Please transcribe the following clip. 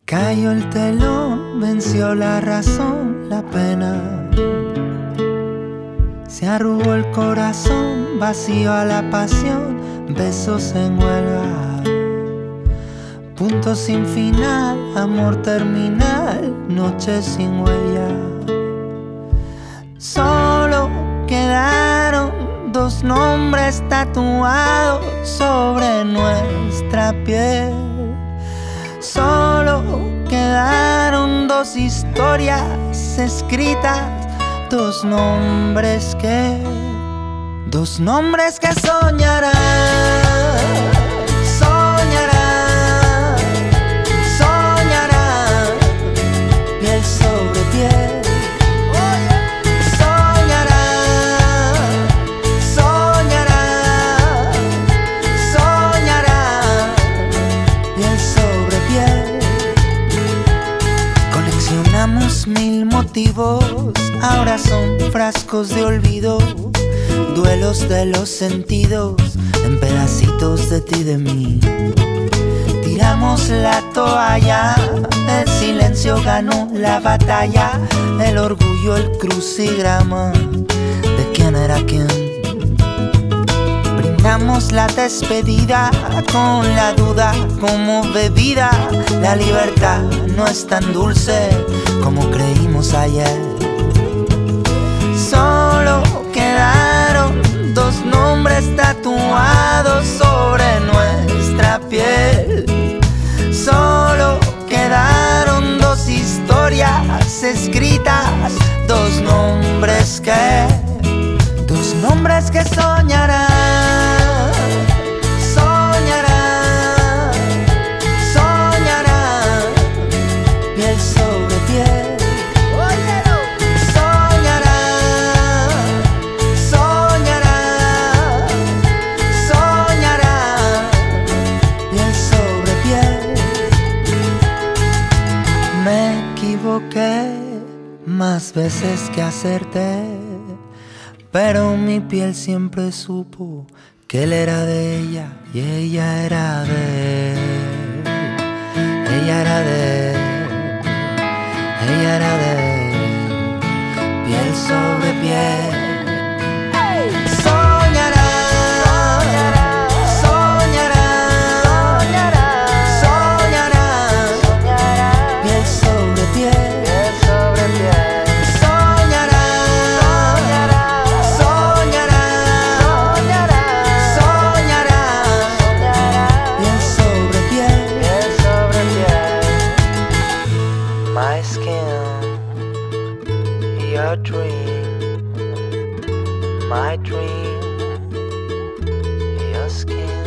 Cayó el telón, venció la razón, la pena. Se arrugó el corazón, vacío a la pasión, besos en huelga. Punto sin final, amor terminal, noche sin huella. Solo quedaron dos nombres tatuados sobre nuestra piel. Solo quedaron dos historias escritas, dos nombres que soñarán, soñarán, soñarán, piel sobre piel. Soñarán, soñarán, soñarán, piel sobre piel. Coleccionamos mil motivos, ahora son frascos de olvido, duelos de los sentidos, en pedacitos de ti, de mí. Tiramos la toalla, el silencio ganó la batalla, el orgullo el crucigrama de quién era quién. Brindamos la despedida con la duda como bebida. La libertad no es tan dulce como creímos ayer. Solo quedaron dos nombres tatuados sobre nuestra piel. Solo quedaron dos historias escritas, dos nombres que soñarán, soñarán, soñarán, piel sobre piel. Soñarán, soñarán, soñarán, piel sobre piel. Me equivoqué más veces que acerté, pero mi piel siempre supo que él era de ella y ella era de él. Ella era de él, ella era de él, piel sobre piel. Soñarán, soñarán, soñarán, piel sobre piel. My skin, your dream, my dream, your skin.